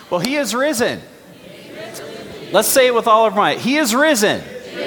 Well, he is risen. Let's say it with all of our might. He is risen.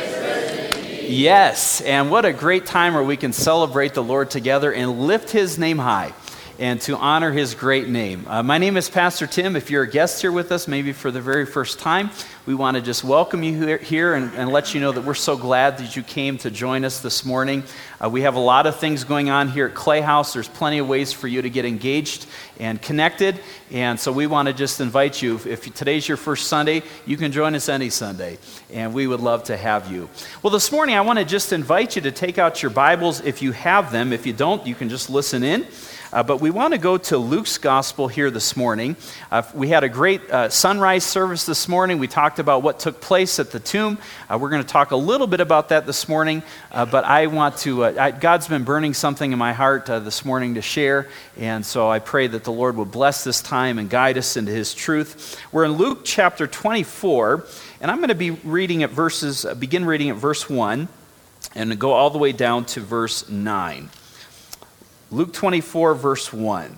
Yes, and what a great time where we can celebrate the Lord together and lift his name high and to honor his great name. My name is Pastor Tim. If you're a guest here with us, maybe for the very first time, we want to just welcome you here and let you know that we're so glad that you came to join us this morning. We have a lot of things going on here at Clay House. There's plenty of ways for you to get engaged and connected, and so we want to just invite you. If today's your first Sunday, you can join us any Sunday, and we would love to have you. Well, this morning I want to just invite you to take out your Bibles if you have them. If you don't, you can just listen in. But we want to go to Luke's Gospel here this morning. We had a great sunrise service this morning. We talked about what took place at the tomb. We're going to talk a little bit about that this morning. But I want to, God's been burning something in my heart this morning to share. And so I pray that the Lord will bless this time and guide us into his truth. We're in Luke chapter 24. And I'm going to be reading at begin reading at verse 1 and go all the way down to verse 9. Luke 24, verse 1.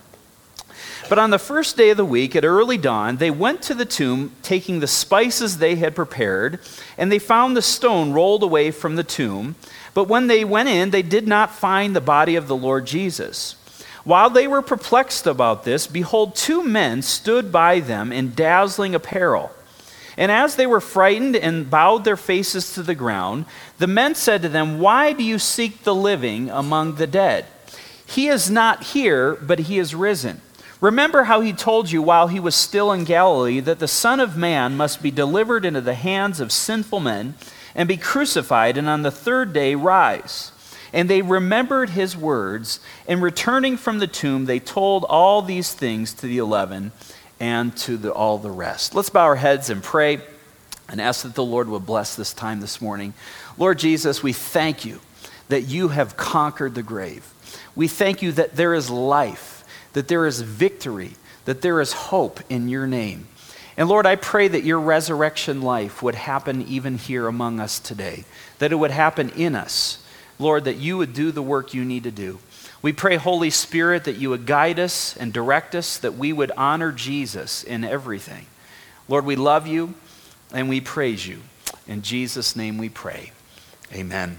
But on the first day of the week, at early dawn, they went to the tomb, taking the spices they had prepared, and they found the stone rolled away from the tomb. But when they went in, they did not find the body of the Lord Jesus. While they were perplexed about this, behold, two men stood by them in dazzling apparel. And as they were frightened and bowed their faces to the ground, the men said to them, "Why do you seek the living among the dead? He is not here, but he is risen. Remember how he told you while he was still in Galilee that the Son of Man must be delivered into the hands of sinful men and be crucified, and on the third day rise." And they remembered his words, and returning from the tomb, they told all these things to the 11 and to all the rest. Let's bow our heads and pray and ask that the Lord will bless this time this morning. Lord Jesus, we thank you that you have conquered the grave. We thank you that there is life, that there is victory, that there is hope in your name. And Lord, I pray that your resurrection life would happen even here among us today, that it would happen in us. Lord, that you would do the work you need to do. We pray, Holy Spirit, that you would guide us and direct us, that we would honor Jesus in everything. Lord, we love you and we praise you. In Jesus' name we pray. Amen.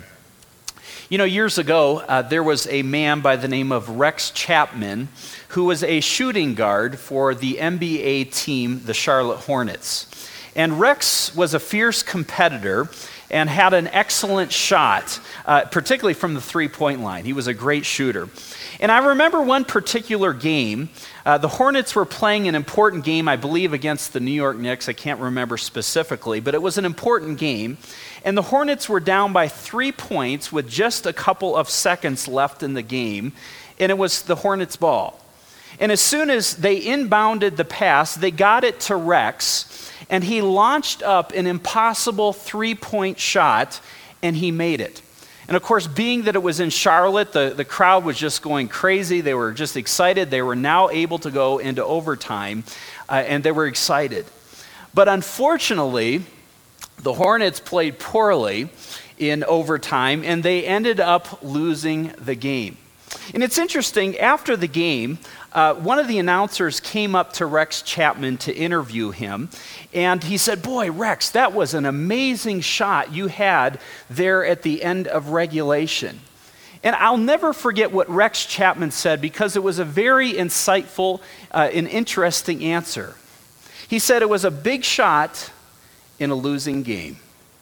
You know, years ago, there was a man by the name of Rex Chapman who was a shooting guard for the NBA team, the Charlotte Hornets. And Rex was a fierce competitor and had an excellent shot, particularly from the three-point line. He was a great shooter. And I remember one particular game. The Hornets were playing an important game, I believe, against the New York Knicks. I can't remember specifically, but it was an important game. And the Hornets were down by 3 points with just a couple of seconds left in the game, and it was the Hornets' ball. And as soon as they inbounded the pass, they got it to Rex, and he launched up an impossible three-point shot, and he made it. And of course, being that it was in Charlotte, the crowd was just going crazy. They were just excited. They were now able to go into overtime, and they were excited. But unfortunately, the Hornets played poorly in overtime, and they ended up losing the game. And it's interesting, after the game, one of the announcers came up to Rex Chapman to interview him, and he said, "Boy, Rex, that was an amazing shot you had there at the end of regulation." And I'll never forget what Rex Chapman said, because it was a very insightful and interesting answer. He said it was a big shot in a losing game.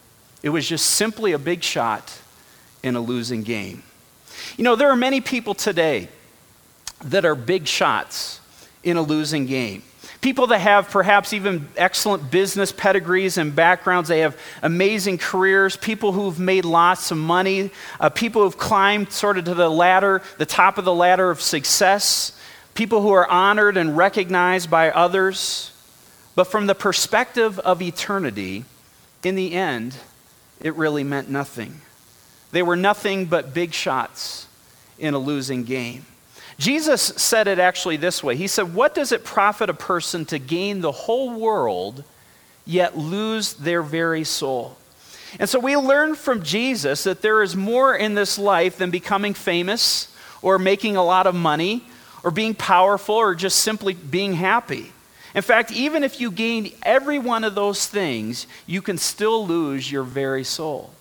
It was just simply a big shot in a losing game. You know, there are many people today that are big shots in a losing game. People that have perhaps even excellent business pedigrees and backgrounds. They have amazing careers. People who've made lots of money. People who've climbed sort of to the top of the ladder of success. People who are honored and recognized by others. But from the perspective of eternity, in the end, it really meant nothing. They were nothing but big shots in a losing game. Jesus said it actually this way. He said, "What does it profit a person to gain the whole world, yet lose their very soul?" And so we learn from Jesus that there is more in this life than becoming famous or making a lot of money or being powerful or just simply being happy. In fact, even if you gain every one of those things, you can still lose your very soul.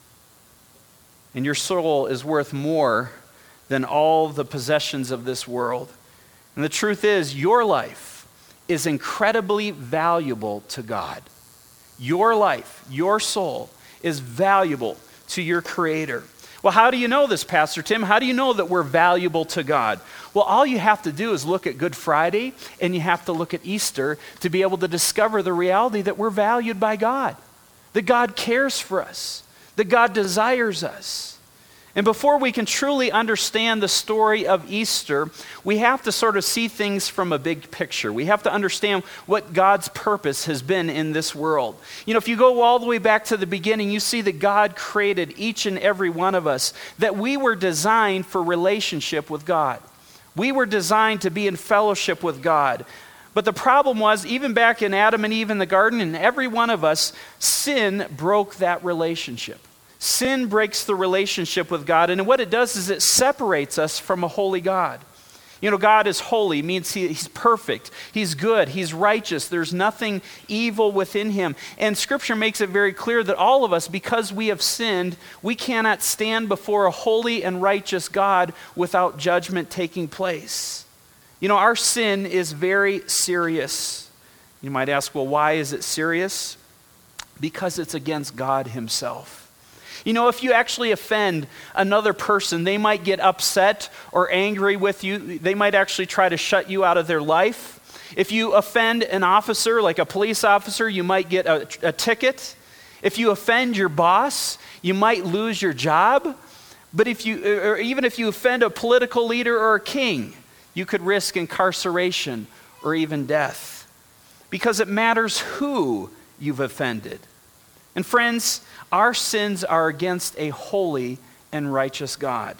And your soul is worth more than all the possessions of this world. And the truth is, your life is incredibly valuable to God. Your life, your soul, is valuable to your Creator. Well, how do you know this, Pastor Tim? How do you know that we're valuable to God? Well, all you have to do is look at Good Friday and you have to look at Easter to be able to discover the reality that we're valued by God, that God cares for us, that God desires us. And before we can truly understand the story of Easter, we have to sort of see things from a big picture. We have to understand what God's purpose has been in this world. You know, if you go all the way back to the beginning, you see that God created each and every one of us, that we were designed for relationship with God. We were designed to be in fellowship with God. But the problem was, even back in Adam and Eve in the garden, and every one of us, sin broke that relationship. Sin breaks the relationship with God, and what it does is it separates us from a holy God. You know, God is holy, means He's perfect, He's good, He's righteous, there's nothing evil within Him. And Scripture makes it very clear that all of us, because we have sinned, we cannot stand before a holy and righteous God without judgment taking place. You know, our sin is very serious. You might ask, well, why is it serious? Because it's against God Himself. You know, if you actually offend another person, they might get upset or angry with you. They might actually try to shut you out of their life. If you offend an officer, like a police officer, you might get a ticket. If you offend your boss, you might lose your job. But even if you offend a political leader or a king, you could risk incarceration or even death. Because it matters who you've offended. And friends, our sins are against a holy and righteous God.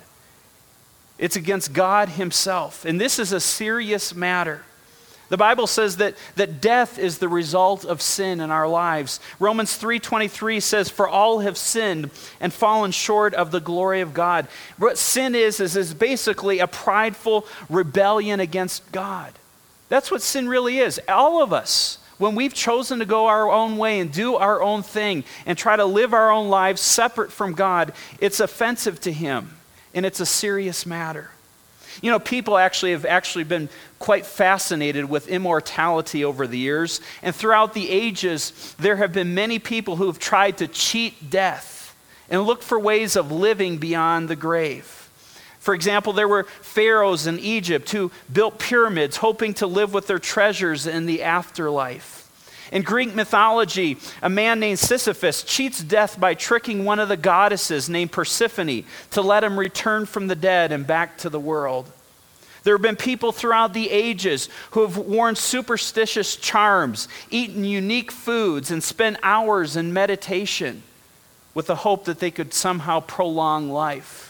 It's against God Himself. And this is a serious matter. The Bible says that death is the result of sin in our lives. Romans 3:23 says, "For all have sinned and fallen short of the glory of God." What sin is basically a prideful rebellion against God. That's what sin really is. All of us, when we've chosen to go our own way and do our own thing and try to live our own lives separate from God, it's offensive to Him, and it's a serious matter. You know, people have been quite fascinated with immortality over the years, and throughout the ages, there have been many people who have tried to cheat death and look for ways of living beyond the grave. For example, there were pharaohs in Egypt who built pyramids hoping to live with their treasures in the afterlife. In Greek mythology, a man named Sisyphus cheats death by tricking one of the goddesses named Persephone to let him return from the dead and back to the world. There have been people throughout the ages who have worn superstitious charms, eaten unique foods, and spent hours in meditation with the hope that they could somehow prolong life.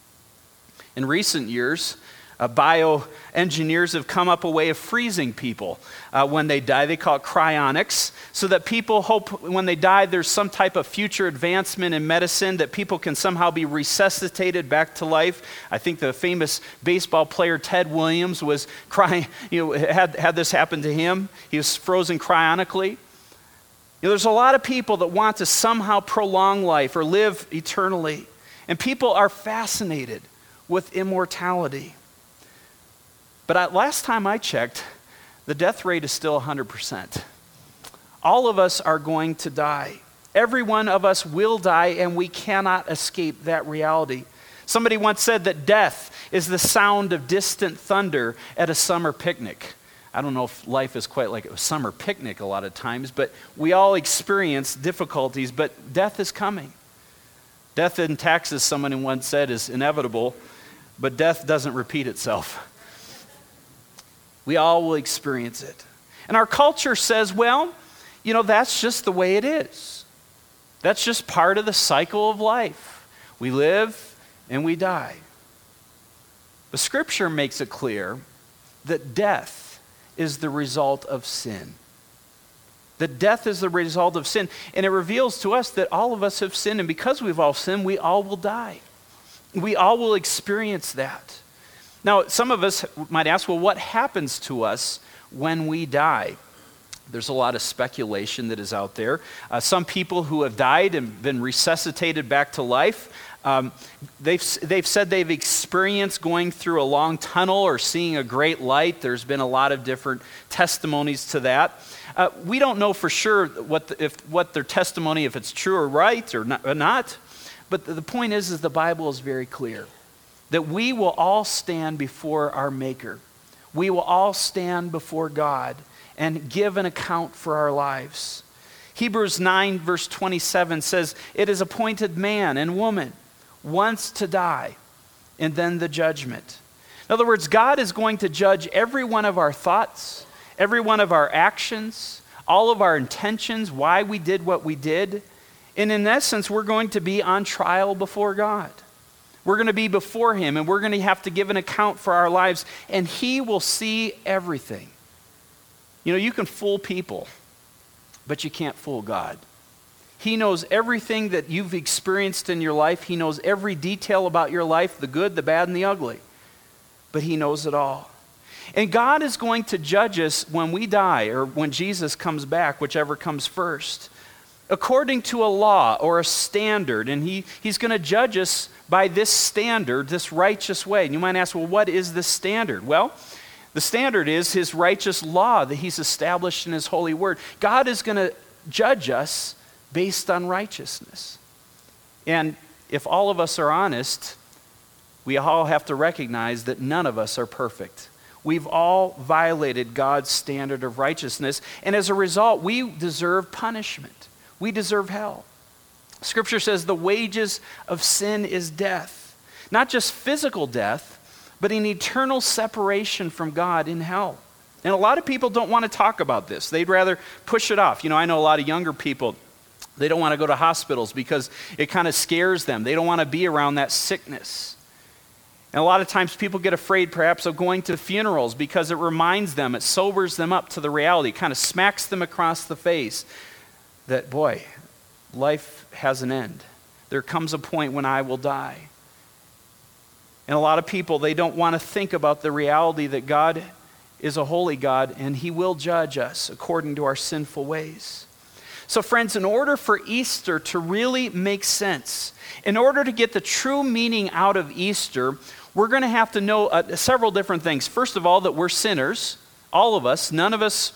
In recent years, bioengineers have come up a way of freezing people when they die. They call it cryonics, so that people hope when they die there's some type of future advancement in medicine that people can somehow be resuscitated back to life. I think the famous baseball player Ted Williams was had this happen to him. He was frozen cryonically. There's a lot of people that want to somehow prolong life or live eternally, and people are fascinated with immortality. But last time I checked, the death rate is still 100%. All of us are going to die. Every one of us will die, and we cannot escape that reality. Somebody once said that death is the sound of distant thunder at a summer picnic. I don't know if life is quite like a summer picnic a lot of times, but we all experience difficulties, but death is coming. Death in Texas, someone once said, is inevitable, but death doesn't repeat itself. We all will experience it. And our culture says, well, that's just the way it is. That's just part of the cycle of life. We live and we die. But Scripture makes it clear that death is the result of sin. That death is the result of sin. And it reveals to us that all of us have sinned, and because we've all sinned, we all will die. We all will experience that. Now, some of us might ask, well, what happens to us when we die? There's a lot of speculation that is out there. Some people who have died and been resuscitated back to life, they've said they've experienced going through a long tunnel or seeing a great light. There's been a lot of different testimonies to that. We don't know for sure what their testimony, if it's true or right or not. But the point is the Bible is very clear that we will all stand before our Maker. We will all stand before God and give an account for our lives. Hebrews 9 verse 27 says, "It is appointed man and woman once to die, and then the judgment." In other words, God is going to judge every one of our thoughts, every one of our actions, all of our intentions, why we did what we did. And in essence, we're going to be on trial before God. We're going to be before Him, and we're going to have to give an account for our lives, and He will see everything. You know, you can fool people, but you can't fool God. He knows everything that you've experienced in your life. He knows every detail about your life, the good, the bad, and the ugly. But He knows it all. And God is going to judge us when we die or when Jesus comes back, whichever comes first, according to a law or a standard. And He's going to judge us by this standard, this righteous way. And you might ask, well, what is this standard? Well, the standard is His righteous law that He's established in His holy word. God is going to judge us based on righteousness. And if all of us are honest, we all have to recognize that none of us are perfect. We've all violated God's standard of righteousness, and as a result, we deserve punishment. We deserve hell. Scripture says the wages of sin is death. Not just physical death, but an eternal separation from God in hell. And a lot of people don't want to talk about this. They'd rather push it off. You know, I know a lot of younger people, they don't want to go to hospitals because it kind of scares them. They don't want to be around that sickness. And a lot of times people get afraid perhaps of going to funerals because it reminds them, it sobers them up to the reality. It kind of smacks them across the face that, boy, life has an end. There comes a point when I will die. And a lot of people, they don't want to think about the reality that God is a holy God and He will judge us according to our sinful ways. So friends, in order for Easter to really make sense, in order to get the true meaning out of Easter, we're going to have to know several different things. First of all, that we're sinners, all of us. None of us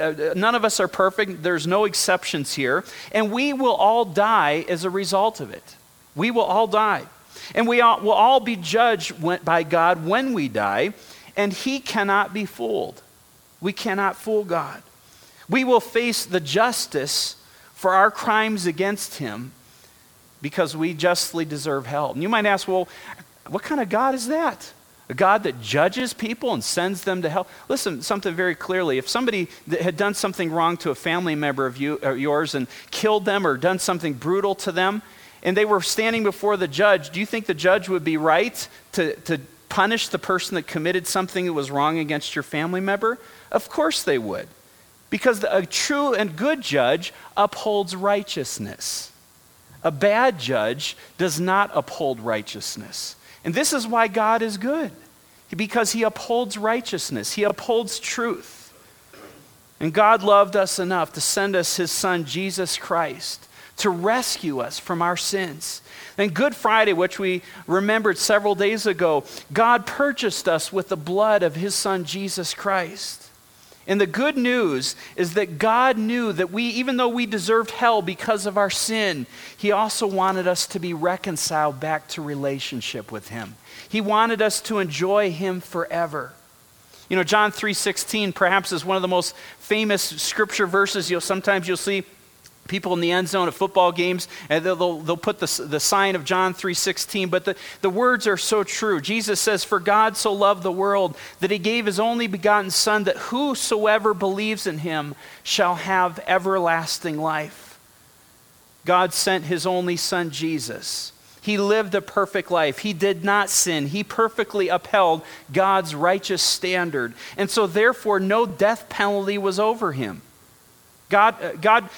are perfect. There's no exceptions here. And we will all die as a result of it. We will all die. And we will all be judged by God when we die, and He cannot be fooled. We cannot fool God. We will face the justice for our crimes against Him because we justly deserve hell. And you might ask, well, what kind of God is that? A God that judges people and sends them to hell? Listen, something very clearly. If somebody had done something wrong to a family member of yours and killed them or done something brutal to them, and they were standing before the judge, do you think the judge would be right to punish the person that committed something that was wrong against your family member? Of course they would. Because a true and good judge upholds righteousness. A bad judge does not uphold righteousness. And this is why God is good. Because He upholds righteousness. He upholds truth. And God loved us enough to send us His Son, Jesus Christ, to rescue us from our sins. And Good Friday, which we remembered several days ago, God purchased us with the blood of His Son, Jesus Christ. And the good news is that God knew that even though we deserved hell because of our sin, He also wanted us to be reconciled back to relationship with Him. He wanted us to enjoy Him forever. You know, John 3:16 perhaps is one of the most famous scripture verses. Sometimes you'll see people in the end zone at football games, and they'll put the sign of John 3:16, but the words are so true. Jesus says, "For God so loved the world that He gave His only begotten Son, that whosoever believes in Him shall have everlasting life." God sent His only Son, Jesus. He lived a perfect life. He did not sin. He perfectly upheld God's righteous standard. And so therefore, no death penalty was over Him. God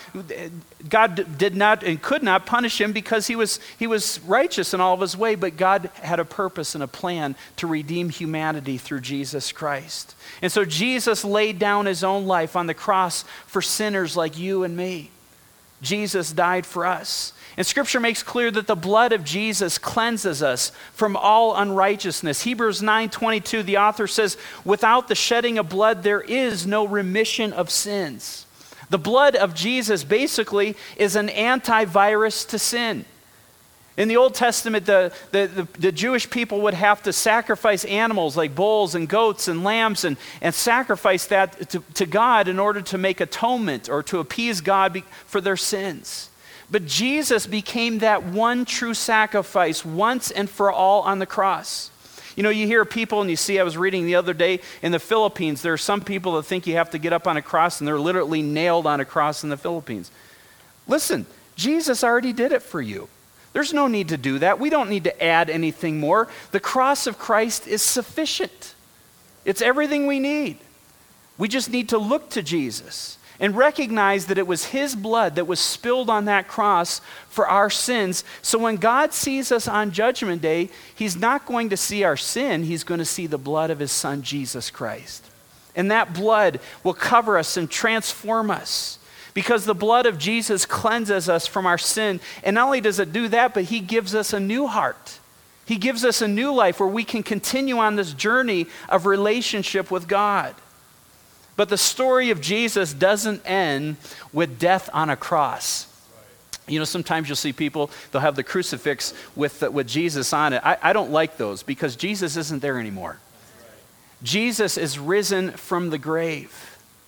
did not and could not punish him because he was righteous in all of his way, but God had a purpose and a plan to redeem humanity through Jesus Christ. And so Jesus laid down his own life on the cross for sinners like you and me. Jesus died for us. And Scripture makes clear that the blood of Jesus cleanses us from all unrighteousness. Hebrews 9:22, the author says, without the shedding of blood, there is no remission of sins. The blood of Jesus basically is an antivirus to sin. In the Old Testament, the Jewish people would have to sacrifice animals like bulls and goats and lambs and sacrifice that to God in order to make atonement or to appease God for their sins. But Jesus became that one true sacrifice once and for all on the cross. You know, you hear people and you see, I was reading the other day in the Philippines, there are some people that think you have to get up on a cross and they're literally nailed on a cross in the Philippines. Listen, Jesus already did it for you. There's no need to do that. We don't need to add anything more. The cross of Christ is sufficient. It's everything we need. We just need to look to Jesus and recognize that it was his blood that was spilled on that cross for our sins. So when God sees us on Judgment Day, he's not going to see our sin. He's going to see the blood of his Son, Jesus Christ. And that blood will cover us and transform us. Because the blood of Jesus cleanses us from our sin. And not only does it do that, but he gives us a new heart. He gives us a new life where we can continue on this journey of relationship with God. But the story of Jesus doesn't end with death on a cross. You know, sometimes you'll see people, they'll have the crucifix with Jesus on it. I don't like those because Jesus isn't there anymore. Jesus is risen from the grave.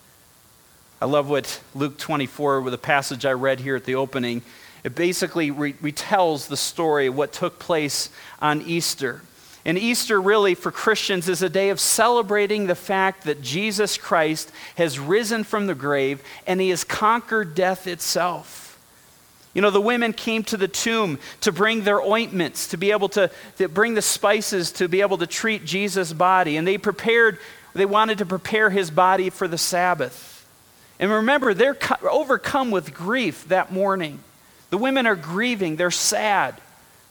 I love what Luke 24, with the passage I read here at the opening, it basically retells the story of what took place on Easter. And Easter really for Christians is a day of celebrating the fact that Jesus Christ has risen from the grave and he has conquered death itself. You know, the women came to the tomb to bring their ointments, to be able to bring the spices to be able to treat Jesus' body. And they wanted to prepare his body for the Sabbath. And remember, they're overcome with grief that morning. The women are grieving, they're sad.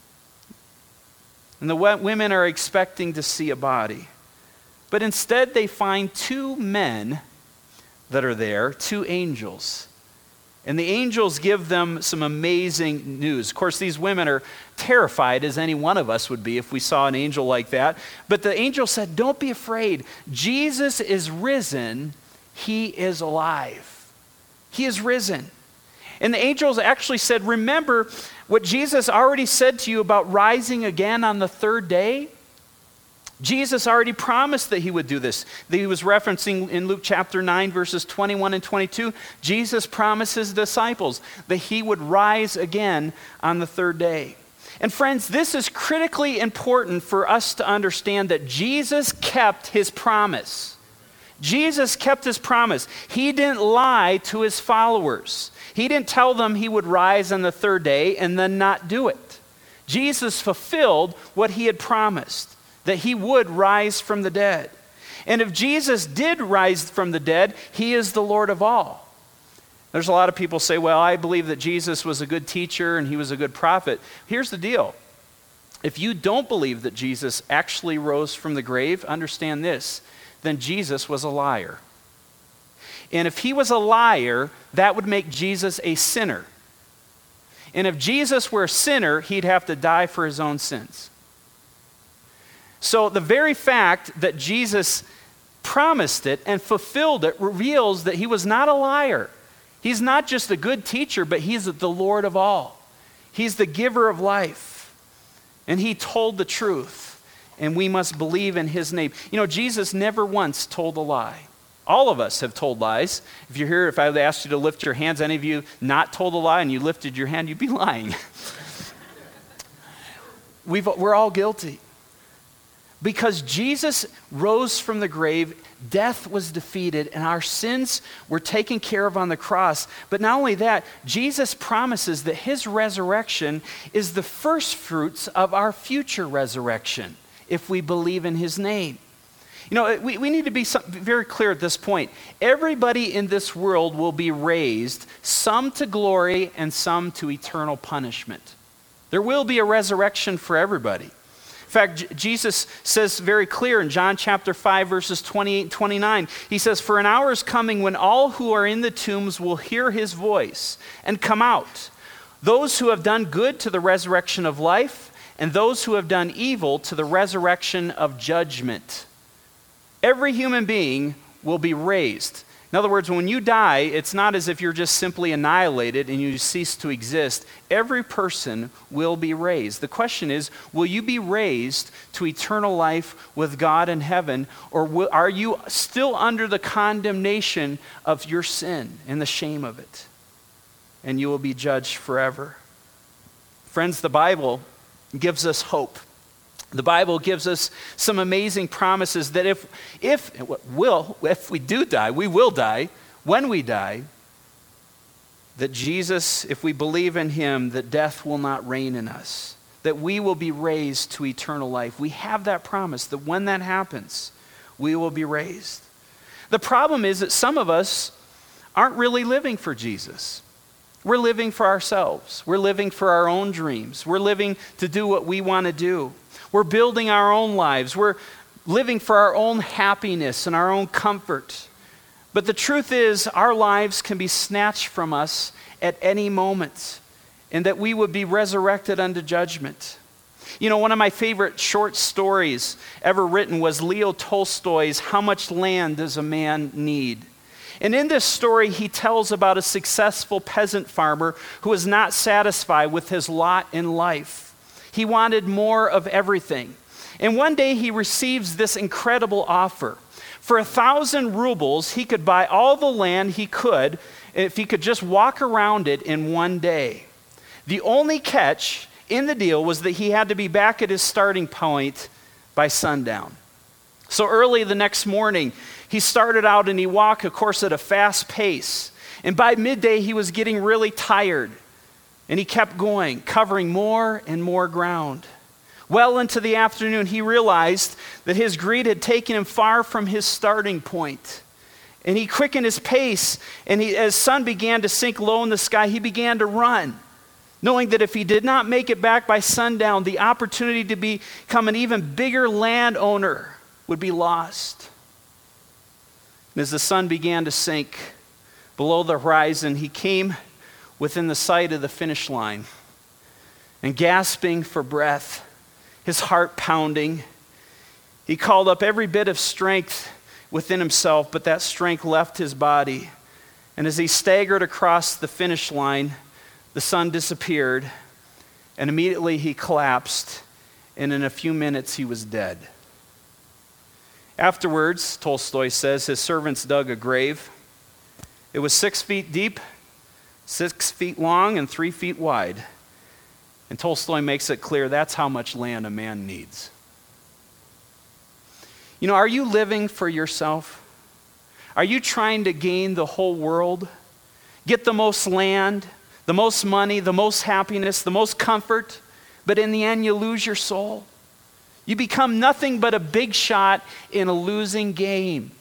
And the women are expecting to see a body. But instead they find two men that are there, two angels. And the angels give them some amazing news. Of course, these women are terrified, as any one of us would be if we saw an angel like that. But the angel said, don't be afraid. Jesus is risen. He is alive. He is risen. And the angels actually said, remember what Jesus already said to you about rising again on the third day? Jesus already promised that he would do this. He was referencing in Luke chapter 9, verses 21 and 22. Jesus promised his disciples that he would rise again on the third day. And friends, this is critically important for us to understand that Jesus kept his promise. Jesus kept his promise. He didn't lie to his followers. He didn't tell them he would rise on the third day and then not do it. Jesus fulfilled what he had promised, that he would rise from the dead. And if Jesus did rise from the dead, he is the Lord of all. There's a lot of people say, well, I believe that Jesus was a good teacher and he was a good prophet. Here's the deal. If you don't believe that Jesus actually rose from the grave, understand this. Then Jesus was a liar. And if he was a liar, that would make Jesus a sinner. And if Jesus were a sinner, he'd have to die for his own sins. So the very fact that Jesus promised it and fulfilled it reveals that he was not a liar. He's not just a good teacher, but he's the Lord of all. He's the giver of life. And he told the truth. And we must believe in his name. You know, Jesus never once told a lie. All of us have told lies. If you're here, if I asked you to lift your hands, any of you not told a lie and you lifted your hand, you'd be lying. We're all guilty. Because Jesus rose from the grave, death was defeated, and our sins were taken care of on the cross. But not only that, Jesus promises that his resurrection is the first fruits of our future resurrection, if we believe in his name. You know, we need to be very clear at this point. Everybody in this world will be raised, some to glory and some to eternal punishment. There will be a resurrection for everybody. In fact, Jesus says very clear in John chapter 5, verses 28 and 29, he says, "For an hour is coming when all who are in the tombs will hear his voice and come out. Those who have done good to the resurrection of life, and those who have done evil to the resurrection of judgment." Every human being will be raised. In other words, when you die, it's not as if you're just simply annihilated and you cease to exist. Every person will be raised. The question is, will you be raised to eternal life with God in heaven, or are you still under the condemnation of your sin and the shame of it? And you will be judged forever. Friends, the Bible gives us hope. The Bible gives us some amazing promises that if we do die, we will die, when we die, that Jesus, if we believe in him, that death will not reign in us, that we will be raised to eternal life. We have that promise that when that happens, we will be raised. The problem is that some of us aren't really living for Jesus. We're living for ourselves. We're living for our own dreams. We're living to do what we want to do. We're building our own lives. We're living for our own happiness and our own comfort. But the truth is, our lives can be snatched from us at any moment, and that we would be resurrected unto judgment. You know, one of my favorite short stories ever written was Leo Tolstoy's "How Much Land Does a Man Need?" And in this story, he tells about a successful peasant farmer who was not satisfied with his lot in life. He wanted more of everything. And one day he receives this incredible offer. For 1,000 rubles, he could buy all the land he could if he could just walk around it in one day. The only catch in the deal was that he had to be back at his starting point by sundown. So early the next morning, he started out and he walked, of course, at a fast pace. And by midday, he was getting really tired. And he kept going, covering more and more ground. Well into the afternoon, he realized that his greed had taken him far from his starting point. And he quickened his pace, and as sun began to sink low in the sky, he began to run, knowing that if he did not make it back by sundown, the opportunity to become an even bigger landowner would be lost. And as the sun began to sink below the horizon, he came within the sight of the finish line. And gasping for breath, his heart pounding, he called up every bit of strength within himself, but that strength left his body. And as he staggered across the finish line, the sun disappeared, and immediately he collapsed, and in a few minutes he was dead. Afterwards, Tolstoy says, his servants dug a grave. It was 6 feet deep, 6 feet long, and 3 feet wide. And Tolstoy makes it clear that's how much land a man needs. You know, are you living for yourself? Are you trying to gain the whole world? Get the most land, the most money, the most happiness, the most comfort, but in the end you lose your soul? You become nothing but a big shot in a losing game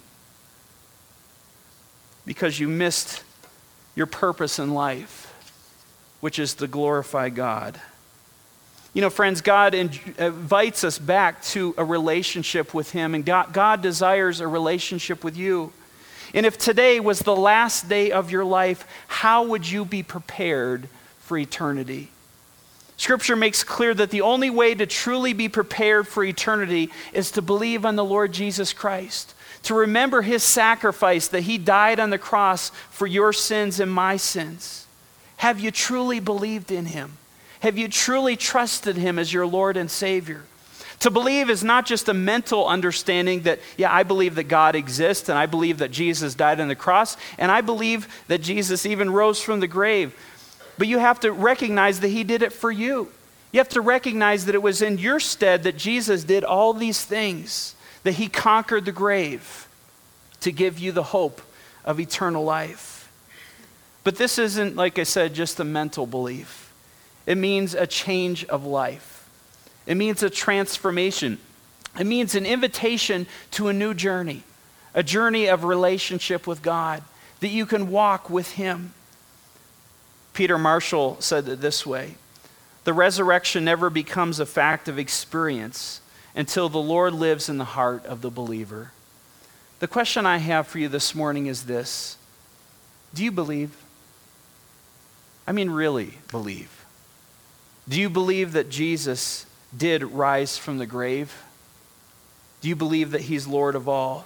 because you missed your purpose in life, which is to glorify God. You know, friends, God invites us back to a relationship with him, and God desires a relationship with you. And if today was the last day of your life, how would you be prepared for eternity? Scripture makes clear that the only way to truly be prepared for eternity is to believe on the Lord Jesus Christ, to remember his sacrifice, that he died on the cross for your sins and my sins. Have you truly believed in him? Have you truly trusted him as your Lord and Savior? To believe is not just a mental understanding that, yeah, I believe that God exists, and I believe that Jesus died on the cross, and I believe that Jesus even rose from the grave. But you have to recognize that he did it for you. You have to recognize that it was in your stead that Jesus did all these things, that he conquered the grave to give you the hope of eternal life. But this isn't, like I said, just a mental belief. It means a change of life. It means a transformation. It means an invitation to a new journey, a journey of relationship with God, that you can walk with him. Peter Marshall said it this way: the resurrection never becomes a fact of experience until the Lord lives in the heart of the believer. The question I have for you this morning is this: do you believe? I mean, really believe. Do you believe that Jesus did rise from the grave? Do you believe that he's Lord of all?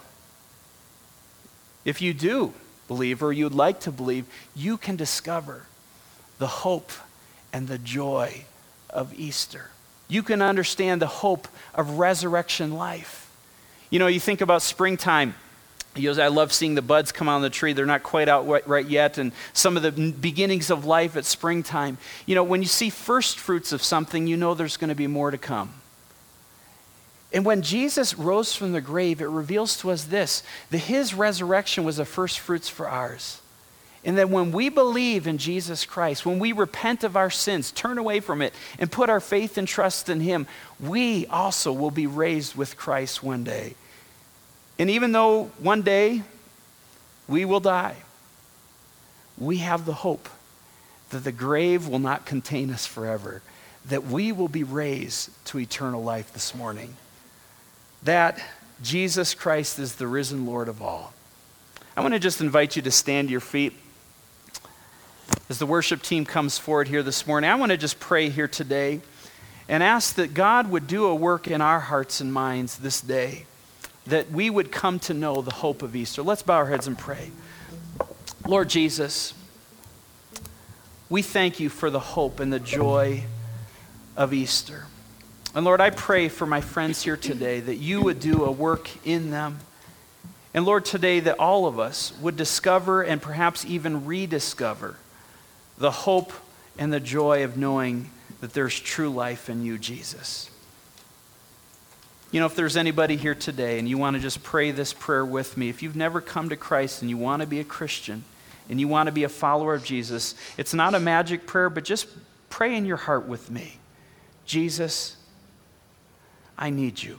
If you do believe, or you'd like to believe, you can discover the hope and the joy of Easter. You can understand the hope of resurrection life. You know, you think about springtime. I love seeing the buds come out on the tree. They're not quite out right yet, and some of the beginnings of life at springtime. You know, when you see first fruits of something, you know there's going to be more to come. And when Jesus rose from the grave, it reveals to us this, that his resurrection was the first fruits for ours. And that when we believe in Jesus Christ, when we repent of our sins, turn away from it, and put our faith and trust in him, we also will be raised with Christ one day. And even though one day we will die, we have the hope that the grave will not contain us forever, that we will be raised to eternal life this morning. That Jesus Christ is the risen Lord of all. I want to just invite you to stand to your feet. As the worship team comes forward here this morning, I want to just pray here today and ask that God would do a work in our hearts and minds this day, that we would come to know the hope of Easter. Let's bow our heads and pray. Lord Jesus, we thank you for the hope and the joy of Easter. And Lord, I pray for my friends here today that you would do a work in them. And Lord, today that all of us would discover and perhaps even rediscover the hope and the joy of knowing that there's true life in you, Jesus. You know, if there's anybody here today and you want to just pray this prayer with me, if you've never come to Christ and you want to be a Christian and you want to be a follower of Jesus, it's not a magic prayer, but just pray in your heart with me. Jesus, I need you.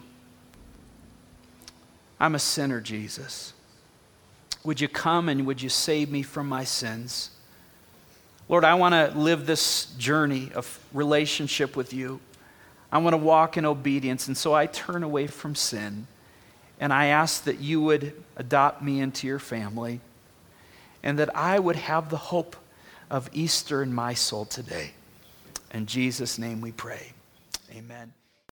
I'm a sinner, Jesus. Would you come and would you save me from my sins? Lord, I want to live this journey of relationship with you. I want to walk in obedience, and so I turn away from sin, and I ask that you would adopt me into your family, and that I would have the hope of Easter in my soul today. In Jesus' name we pray. Amen.